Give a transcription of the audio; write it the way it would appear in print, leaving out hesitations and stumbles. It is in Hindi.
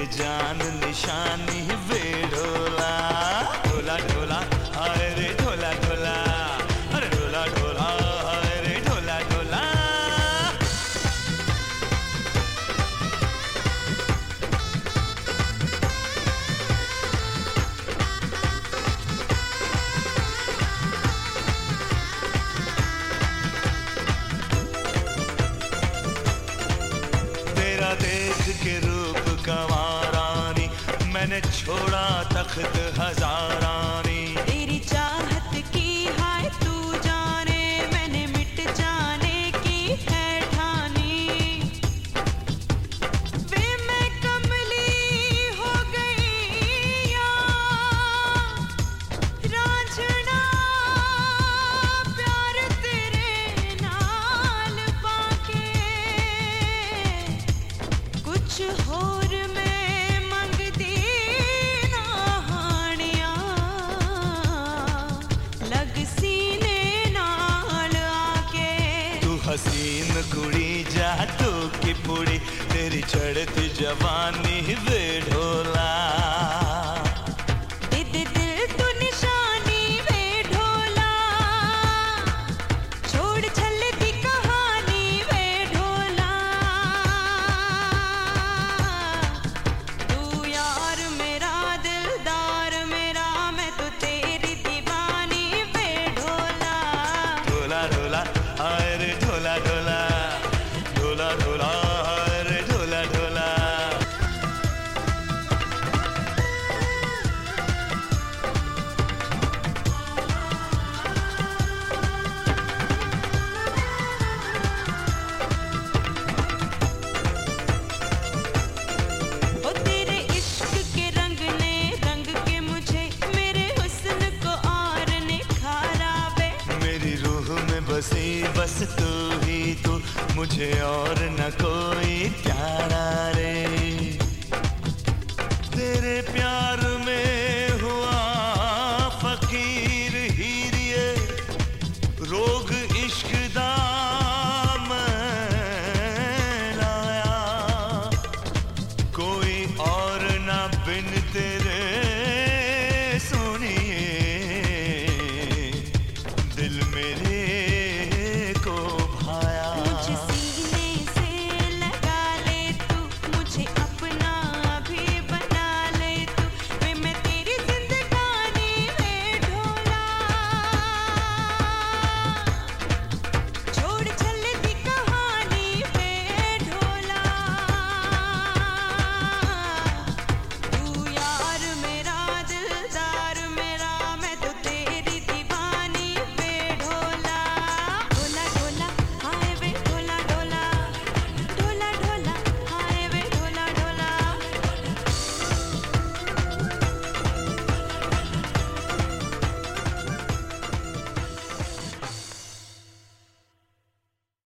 जान निशानी वे ढोला। ढोला ढोला हाय रे ढोला ढोला, अरे ढोला ढोला हाय रे ढोला ढोला। तेरा देख के रूप कंवारानी, मैंने छोड़ा तख्त हजारानी। तेरी चाहत की हाय तू जाने, मैंने मिट जाने की है ठानी। वे मैं कमली हो गई या रांझना, प्यार तेरे नाल पाके कुछ होर मैं मंगदी ना हानिया। लग सीने नाल आके तू हसीन कुड़ी जा तो की पुड़ी, तेरी चढ़ती जवानी वे ढोला। दे दे दिल तू निशानी वे ढोला, छोड़ छल्ले दी कहानी वे ढोला। तू यार मेरा दिलदार मेरा, मैं तो तेरी दीवानी वे ढोला। ढोला ढोला हाय रे ढोला ढोला, ढोला ढोला हाय रे ढोला ढोला। ओ तेरे इश्क के रंग ने रंग के मुझे, मेरे हुस्न को और निखारा वे। मेरी रूह में बसी बस तू ही तू, मुझे और न कोई प्यारा रे। तेरे प्यार